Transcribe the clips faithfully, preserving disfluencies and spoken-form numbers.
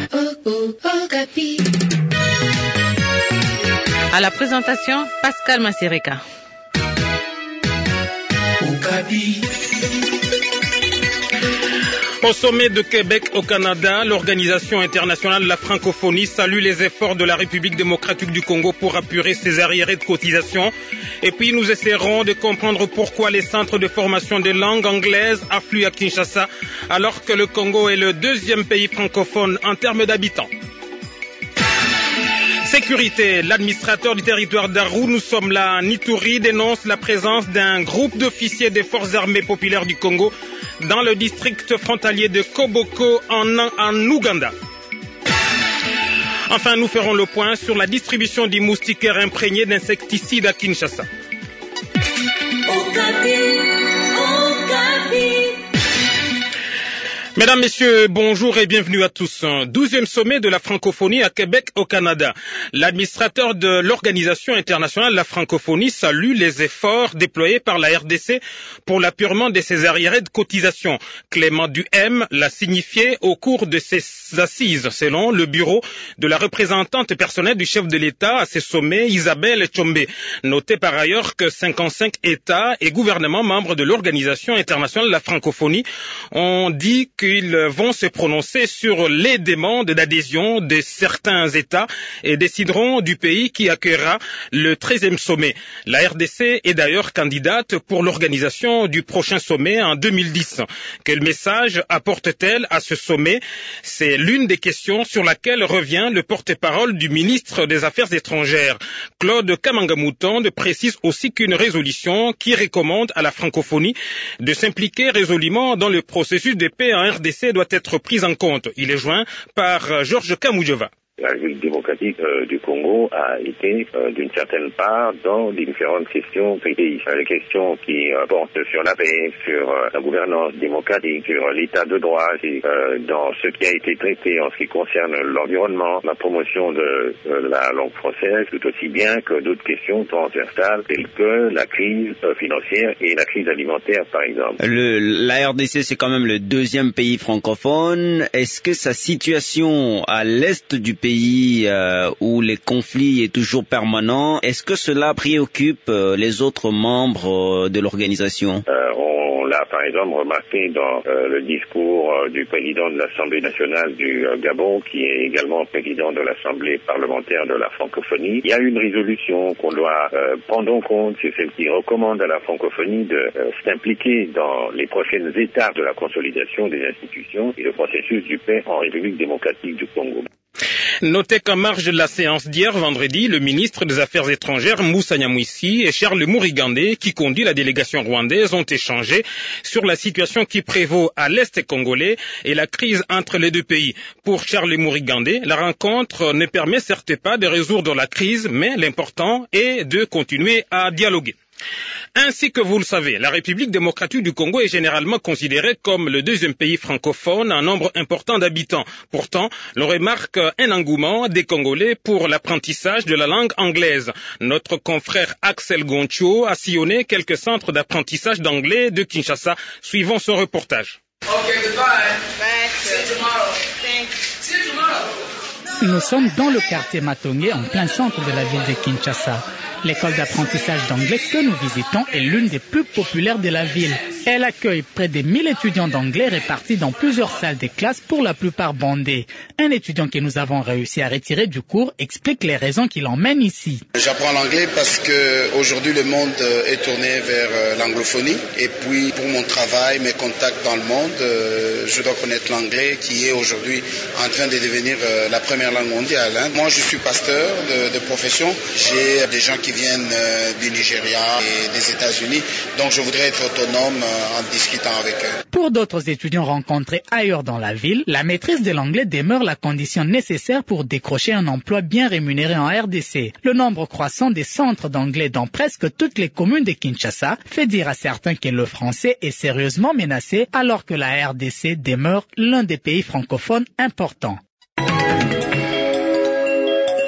À la présentation, Pascal Massirika. Au sommet de Québec au Canada, l'Organisation internationale de la francophonie salue les efforts de la République démocratique du Congo pour apurer ses arriérés de cotisation. Et puis nous essaierons de comprendre pourquoi les centres de formation des langues anglaises affluent à Kinshasa alors que le Congo est le deuxième pays francophone en termes d'habitants. Sécurité, l'administrateur du territoire d'Arou, nous sommes là, Nitouri, dénonce la présence d'un groupe d'officiers des forces armées populaires du Congo dans le district frontalier de Koboko en, en Ouganda. Enfin, nous ferons le point sur la distribution des moustiquaires imprégnés d'insecticides à Kinshasa. Mesdames, Messieurs, bonjour et bienvenue à tous. douzième sommet de la francophonie à Québec au Canada. L'administrateur de l'Organisation internationale de la francophonie salue les efforts déployés par la R D C pour l'appurement de ses arriérés de cotisation. Clément Duhem l'a signifié au cours de ses assises, selon le bureau de la représentante personnelle du chef de l'État à ces sommets, Isabelle Tchombe. Notez par ailleurs que cinquante-cinq États et gouvernements membres de l'Organisation internationale de la francophonie ont dit que ils vont se prononcer sur les demandes d'adhésion de certains États et décideront du pays qui accueillera le treizième sommet. La R D C est d'ailleurs candidate pour l'organisation du prochain sommet en deux mille dix. Quel message apporte-t-elle à ce sommet? C'est l'une des questions sur laquelle revient le porte-parole du ministre des Affaires étrangères. Claude Kamangamoutonde précise aussi qu'une résolution qui recommande à la francophonie de s'impliquer résolument dans le processus de paix en R D C doit être prise en compte. Il est joint par Georges Kamujova. La République démocratique euh, du Congo a été, euh, d'une certaine part, dans les différentes questions du pays. Euh, les questions qui euh, portent sur la paix, sur euh, la gouvernance démocratique, sur euh, l'état de droit, et, euh, dans ce qui a été traité en ce qui concerne l'environnement, la promotion de euh, la langue française, tout aussi bien que d'autres questions transversales, telles que la crise euh, financière et la crise alimentaire, par exemple. Le, la R D C, c'est quand même le deuxième pays francophone. Est-ce que sa situation à l'est du pays pays euh, où les conflits est toujours permanent, est-ce que cela préoccupe euh, les autres membres euh, de l'organisation? euh, On l'a par exemple remarqué dans euh, le discours euh, du président de l'Assemblée nationale du euh, Gabon, qui est également président de l'Assemblée parlementaire de la francophonie. Il y a une résolution qu'on doit euh, prendre en compte, c'est celle qui recommande à la francophonie de euh, s'impliquer dans les prochaines étapes de la consolidation des institutions et le processus du paix en République démocratique du Congo. Notez qu'en marge de la séance d'hier vendredi, le ministre des Affaires étrangères Moussa Nyamwisi et Charles Mourigandé, qui conduit la délégation rwandaise, ont échangé sur la situation qui prévaut à l'Est congolais et la crise entre les deux pays. Pour Charles Mourigandé, la rencontre ne permet certes pas de résoudre la crise, mais l'important est de continuer à dialoguer. Ainsi que vous le savez, la République démocratique du Congo est généralement considérée comme le deuxième pays francophone en nombre important d'habitants. Pourtant, l'on remarque un engouement des Congolais pour l'apprentissage de la langue anglaise. Notre confrère Axel Goncho a sillonné quelques centres d'apprentissage d'anglais de Kinshasa. Suivons son reportage. Okay, goodbye. Bye. See you tomorrow. Thanks. See you tomorrow. Nous sommes dans le quartier Matongué, en plein centre de la ville de Kinshasa. L'école d'apprentissage d'anglais que nous visitons est l'une des plus populaires de la ville. Elle accueille près de mille étudiants d'anglais répartis dans plusieurs salles de classe, pour la plupart bondées. Un étudiant que nous avons réussi à retirer du cours explique les raisons qui l'emmènent ici. J'apprends l'anglais parce que aujourd'hui le monde est tourné vers l'anglophonie. Et puis pour mon travail, mes contacts dans le monde, je dois connaître l'anglais qui est aujourd'hui en train de devenir la première langue mondiale. Moi je suis pasteur de, de profession. J'ai des gens qui viennent du Nigeria et des États-Unis. Donc je voudrais être autonome en discutant avec eux. Pour d'autres étudiants rencontrés ailleurs dans la ville, la maîtrise de l'anglais demeure la condition nécessaire pour décrocher un emploi bien rémunéré en R D C. Le nombre croissant des centres d'anglais dans presque toutes les communes de Kinshasa fait dire à certains que le français est sérieusement menacé, alors que la R D C demeure l'un des pays francophones importants.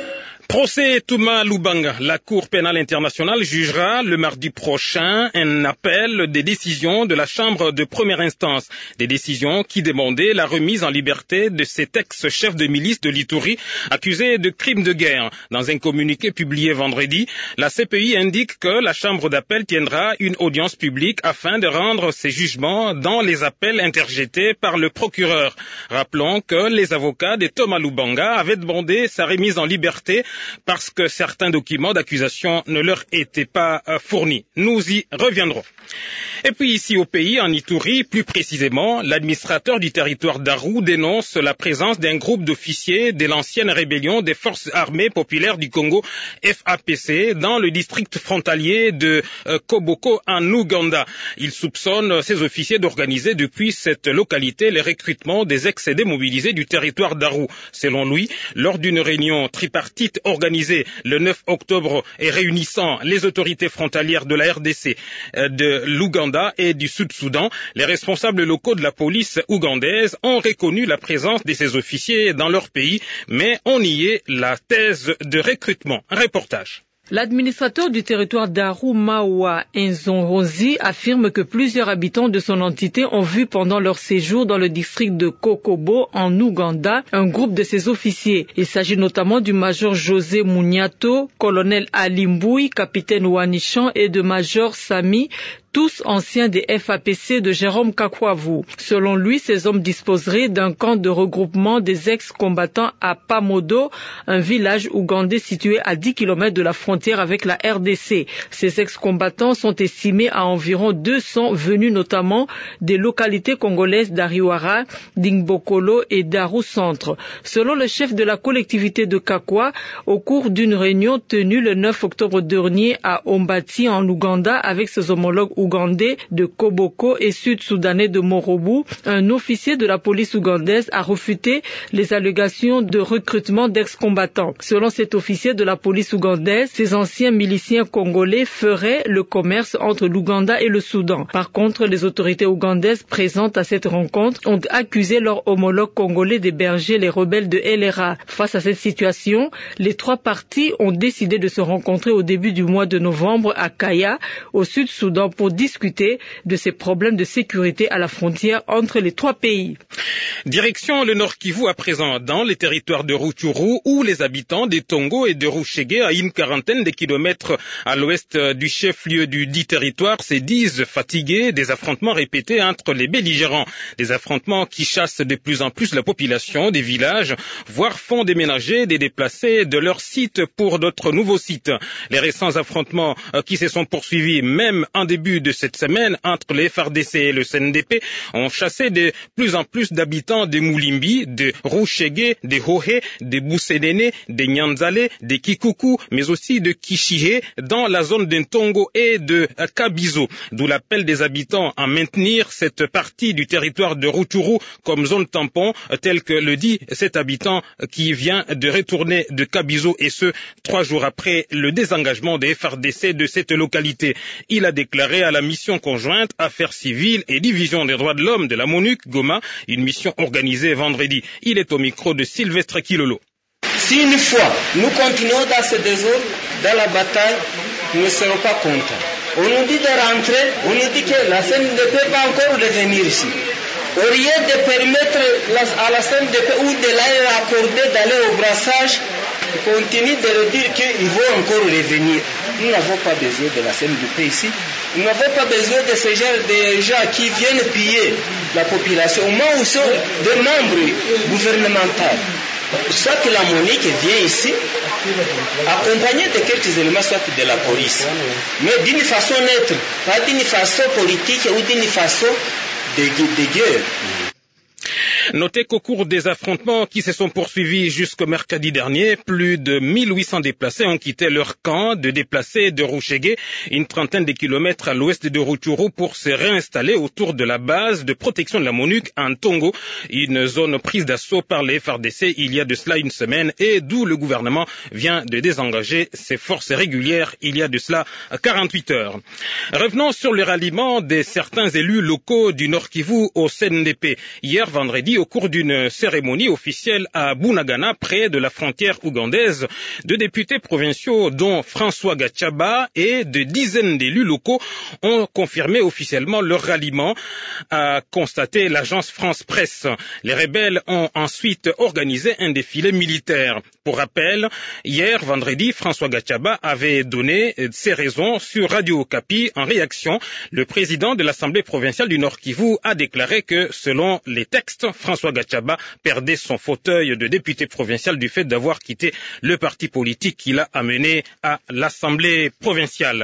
Procès Touma Lubanga. La Cour pénale internationale jugera le mardi prochain un appel des décisions de la Chambre de première instance. Des décisions qui demandaient la remise en liberté de cet ex-chef de milice de l'Ituri accusé de crimes de guerre. Dans un communiqué publié vendredi, la C P I indique que la Chambre d'appel tiendra une audience publique afin de rendre ses jugements dans les appels interjetés par le procureur. Rappelons que les avocats de Touma Lubanga avaient demandé sa remise en liberté parce que certains documents d'accusation ne leur étaient pas fournis. Nous y reviendrons. Et puis ici au pays, en Ituri, plus précisément, l'administrateur du territoire d'Aru dénonce la présence d'un groupe d'officiers de l'ancienne rébellion des forces armées populaires du Congo, F A P C, dans le district frontalier de euh, Koboko en Ouganda. Il soupçonne ces officiers d'organiser depuis cette localité les recrutements des ex-démobilisés du territoire d'Aru. Selon lui, lors d'une réunion tripartite organisée le neuf octobre et réunissant les autorités frontalières de la R D C, euh, de l'Ouganda et du Sud-Soudan, les responsables locaux de la police ougandaise ont reconnu la présence de ces officiers dans leur pays, mais ont nié la thèse de recrutement. Un reportage. L'administrateur du territoire d'Aru, Mawa Nzonrozi, affirme que plusieurs habitants de son entité ont vu pendant leur séjour dans le district de Kokobo, en Ouganda, un groupe de ses officiers. Il s'agit notamment du major José Mouniato, colonel Ali Mbouy, capitaine Wanichan et de major Sami, tous anciens des F A P C de Jérôme Kakwavu. Selon lui, ces hommes disposeraient d'un camp de regroupement des ex-combattants à Pamodo, un village ougandais situé à dix kilomètres de la frontière avec la R D C. Ces ex-combattants sont estimés à environ deux cents, venus notamment des localités congolaises d'Ariwara, d'Ingbokolo et d'Aru Centre. Selon le chef de la collectivité de Kakwa, au cours d'une réunion tenue le neuf octobre dernier à Ombati en Ouganda avec ses homologues ougandais de Koboko et sud-soudanais de Morobu, un officier de la police ougandaise a refuté les allégations de recrutement d'ex-combattants. Selon cet officier de la police ougandaise, ces anciens miliciens congolais feraient le commerce entre l'Ouganda et le Soudan. Par contre, les autorités ougandaises présentes à cette rencontre ont accusé leurs homologues congolais d'héberger les rebelles de L R A. Face à cette situation, les trois parties ont décidé de se rencontrer au début du mois de novembre à Kaya, au Sud-Soudan, pour discuter de ces problèmes de sécurité à la frontière entre les trois pays. Direction le Nord Kivu à présent, dans les territoires de Rutshuru, où les habitants des Tongo et de Rushege, à une quarantaine de kilomètres à l'ouest du chef-lieu du dit territoire, se disent fatigués des affrontements répétés entre les belligérants. Des affrontements qui chassent de plus en plus la population des villages, voire font déménager des déplacés de leurs sites pour d'autres nouveaux sites. Les récents affrontements qui se sont poursuivis même en début de cette semaine entre les F A R D C et le C N D P ont chassé de plus en plus d'habitants de Moulimbi, de Rushege, de Hohe, de Boussédéné, de Nyanzale, de Kikuku, mais aussi de Kishihe dans la zone d'Ntongo et de Kabizo. D'où l'appel des habitants à maintenir cette partie du territoire de Rutshuru comme zone tampon, tel que le dit cet habitant qui vient de retourner de Kabizo, et ce, trois jours après le désengagement des F A R D C de cette localité. Il a déclaré à la mission conjointe Affaires civiles et division des droits de l'homme de la MONUC Goma, une mission organisée vendredi. Il est au micro de Sylvestre Kilolo. Si une fois nous continuons dans ce désordre, dans la bataille, nous ne serons pas contents. On nous dit de rentrer, on nous dit que la scène ne peut pas encore revenir ici. Au lieu de permettre à la C N D P ou de leur accorder d'aller au brassage, ils continuent de leur dire qu'ils vont encore revenir. Nous n'avons pas besoin de la C N D P ici. Nous n'avons pas besoin de ce genre de gens qui viennent piller la population. Au moins, où sont des membres gouvernementaux. Soit que la MONUC vient ici, accompagnée de quelques éléments, soit de la police. Mais d'une façon neutre, pas d'une façon politique ou d'une façon de, de guerre. Notez qu'au cours des affrontements qui se sont poursuivis jusqu'au mercredi dernier, plus de mille huit cents déplacés ont quitté leur camp de déplacés de Rushege, une trentaine de kilomètres à l'ouest de Rutshuru, pour se réinstaller autour de la base de protection de la MONUC en Tongo, une zone prise d'assaut par les F A R D C il y a de cela une semaine et d'où le gouvernement vient de désengager ses forces régulières il y a de cela quarante-huit heures. Revenons sur le ralliement de certains élus locaux du Nord Kivu au C N D P. Hier vendredi, au cours d'une cérémonie officielle à Bunagana, près de la frontière ougandaise. Deux députés provinciaux, dont François Gachaba, et de dizaines d'élus locaux ont confirmé officiellement leur ralliement, a constaté l'agence France Presse. Les rebelles ont ensuite organisé un défilé militaire. Pour rappel, hier, vendredi, François Gachaba avait donné ses raisons sur Radio Okapi. En réaction, le président de l'Assemblée provinciale du Nord Kivu a déclaré que, selon les textes, François Gachaba perdait son fauteuil de député provincial du fait d'avoir quitté le parti politique qui l'a amené à l'Assemblée provinciale.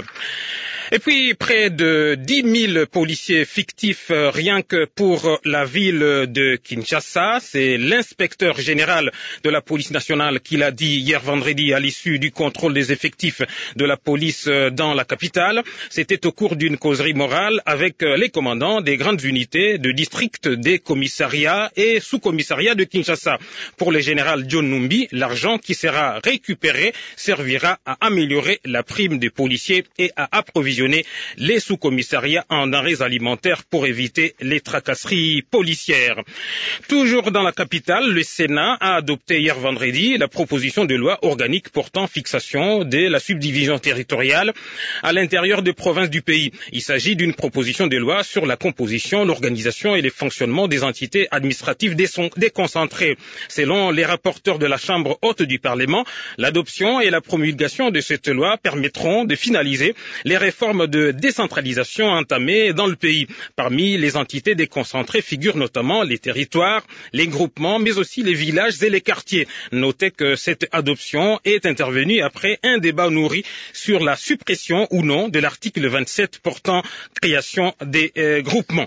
Et puis, près de dix mille policiers fictifs rien que pour la ville de Kinshasa. C'est l'inspecteur général de la police nationale qui l'a dit hier vendredi à l'issue du contrôle des effectifs de la police dans la capitale. C'était au cours d'une causerie morale avec les commandants des grandes unités de district, des commissariats et sous-commissariats de Kinshasa. Pour le général John Numbi, l'argent qui sera récupéré servira à améliorer la prime des policiers et à approvisionner les sous-commissariats en denrées alimentaires pour éviter les tracasseries policières. Toujours dans la capitale, le Sénat a adopté hier vendredi la proposition de loi organique portant fixation de la subdivision territoriale à l'intérieur des provinces du pays. Il s'agit d'une proposition de loi sur la composition, l'organisation et le fonctionnement des entités administratives déconcentrées. Selon les rapporteurs de la Chambre haute du Parlement, l'adoption et la promulgation de cette loi permettront de finaliser les réformes de décentralisation entamées dans le pays. Parmi les entités déconcentrées figurent notamment les territoires, les groupements, mais aussi les villages et les quartiers. Notez que cette adoption est intervenue après un débat nourri sur la suppression ou non de l'article vingt-sept portant création des euh, groupements.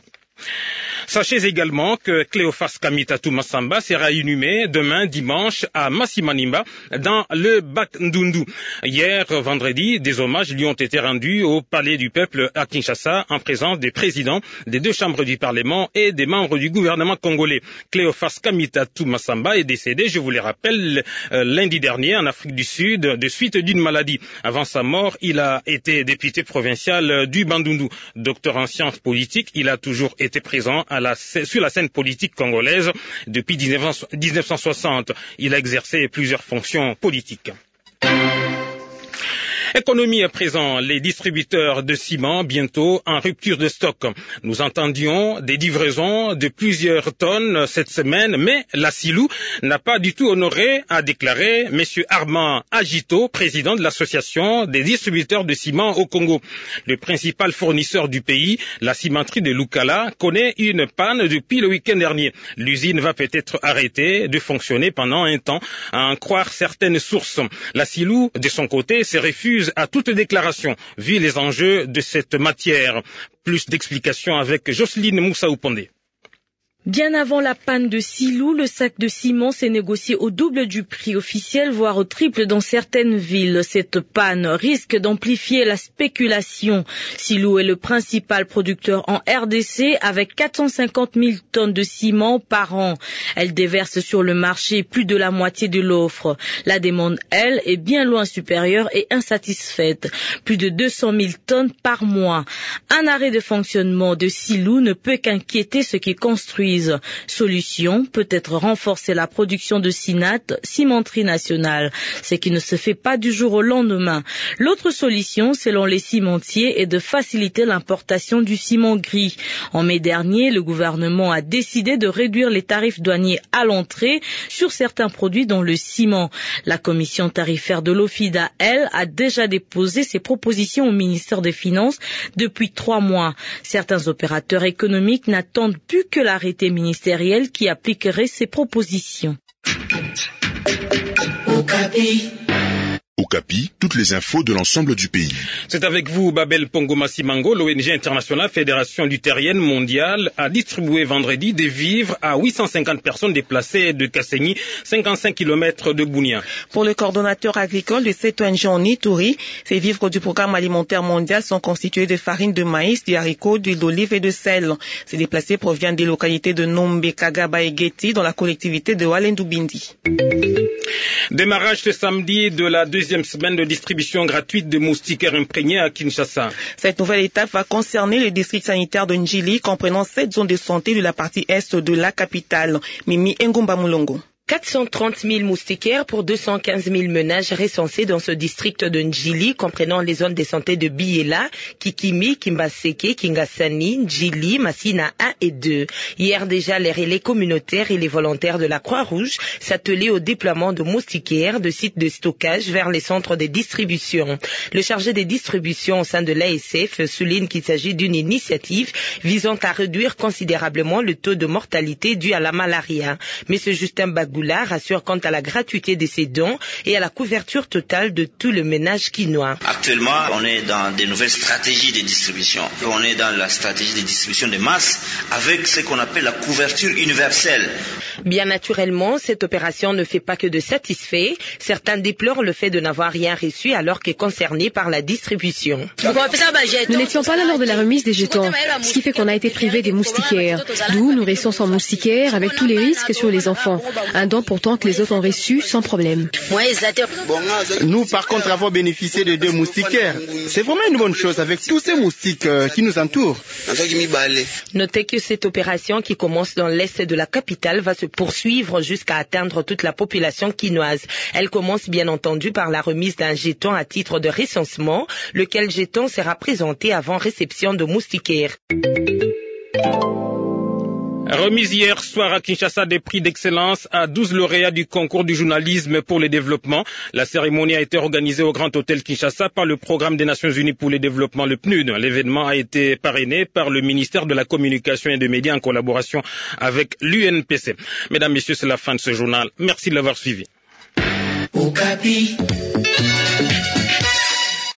Sachez également que Cléophas Kamitatu Massamba sera inhumé demain dimanche à Massimanimba dans le Bandundu. Hier vendredi, des hommages lui ont été rendus au Palais du Peuple à Kinshasa en présence des présidents des deux chambres du Parlement et des membres du gouvernement congolais. Cléophas Kamitatu Massamba est décédé, je vous le rappelle, euh, lundi dernier en Afrique du Sud de suite d'une maladie. Avant sa mort, il a été député provincial du Bandundu. Docteur en sciences politiques, il a toujours été présent à la, sur la scène politique congolaise depuis dix-neuf cent soixante. Il a exercé plusieurs fonctions politiques. Économie à présent, les distributeurs de ciment bientôt en rupture de stock. Nous entendions des livraisons de plusieurs tonnes cette semaine, mais la Silou n'a pas du tout honoré, a déclaré M. Armand Agito, président de l'association des distributeurs de ciment au Congo. Le principal fournisseur du pays, la cimenterie de Lukala, connaît une panne depuis le week-end dernier. L'usine va peut-être arrêter de fonctionner pendant un temps, à en croire certaines sources. La Silou, de son côté, se refuse à toute déclaration, vu les enjeux de cette matière. Plus d'explications avec Jocelyne Moussaoupondé. Bien avant la panne de Silou, le sac de ciment s'est négocié au double du prix officiel, voire au triple dans certaines villes. Cette panne risque d'amplifier la spéculation. Silou est le principal producteur en R D C avec quatre cent cinquante mille tonnes de ciment par an. Elle déverse sur le marché plus de la moitié de l'offre. La demande, elle, est bien loin supérieure et insatisfaite. Plus de deux cent mille tonnes par mois. Un arrêt de fonctionnement de Silou ne peut qu'inquiéter ceux qui construisent. Solution, peut-être renforcer la production de Sinat, cimenterie nationale, ce qui ne se fait pas du jour au lendemain. L'autre solution, selon les cimentiers, est de faciliter l'importation du ciment gris. En mai dernier, le gouvernement a décidé de réduire les tarifs douaniers à l'entrée sur certains produits dont le ciment. La commission tarifaire de l'OFIDA, elle, a déjà déposé ses propositions au ministère des Finances depuis trois mois. Certains opérateurs économiques n'attendent plus que l'arrêté ministériel qui appliquerait ces propositions. Okapi. Okapi, toutes les infos de l'ensemble du pays. C'est avec vous, Babel Pongo Massimango. L'O N G internationale Fédération luthérienne mondiale a distribué vendredi des vivres à huit cent cinquante personnes déplacées de Kassenyi, cinquante-cinq kilomètres de Bunia. Pour le coordonnateur agricole de cette O N G en Ituri, ces vivres du programme alimentaire mondial sont constitués de farine de maïs, de haricots, d'huile d'olive et de sel. Ces déplacés proviennent des localités de Nombe, Kagaba et Geti dans la collectivité de Walendubindi. Démarrage ce samedi de la deuxième semaine de distribution gratuite de moustiquaires imprégnés à Kinshasa. Cette nouvelle étape va concerner le district sanitaire de Njili, comprenant sept zones de santé de la partie est de la capitale. Mimi Ngumba Mulongo. quatre cent trente mille moustiquaires pour deux cent quinze mille ménages recensés dans ce district de Njili, comprenant les zones de santé de Biela, Kikimi, Kimbaseke, Kingasani, Njili, Massina un et deux. Hier déjà, les relais communautaires et les volontaires de la Croix-Rouge s'attelaient au déploiement de moustiquaires de sites de stockage vers les centres de distribution. Le chargé des distributions au sein de l'A S F souligne qu'il s'agit d'une initiative visant à réduire considérablement le taux de mortalité dû à la malaria. Monsieur Justin Bagou rassure quant à la gratuité de ces dons et à la couverture totale de tout le ménage quinois. Actuellement, on est dans des nouvelles stratégies de distribution. On est dans la stratégie de distribution de masse avec ce qu'on appelle la couverture universelle. Bien naturellement, cette opération ne fait pas que de satisfaire. Certains déplorent le fait de n'avoir rien reçu alors qu'est concerné par la distribution. Nous n'étions pas là lors de la remise des jetons, ce qui fait qu'on a été privé des moustiquaires. D'où nous restons sans moustiquaires avec tous les risques sur les enfants. Un don pourtant que les autres ont reçu sans problème. Nous, par contre, avons bénéficié de deux moustiquaires. C'est vraiment une bonne chose avec tous ces moustiques euh, qui nous entourent. Notez que cette opération qui commence dans l'est de la capitale va se poursuivre jusqu'à atteindre toute la population quinoise. Elle commence bien entendu par la remise d'un jeton à titre de recensement, lequel jeton sera présenté avant réception de moustiquaires. Remise hier soir à Kinshasa des prix d'excellence à douze lauréats du concours du journalisme pour le développement. La cérémonie a été organisée au Grand Hôtel Kinshasa par le Programme des Nations Unies pour le développement, le P N U D. L'événement a été parrainé par le ministère de la Communication et des Médias en collaboration avec l'U N P C. Mesdames, Messieurs, c'est la fin de ce journal. Merci de l'avoir suivi. Okapi.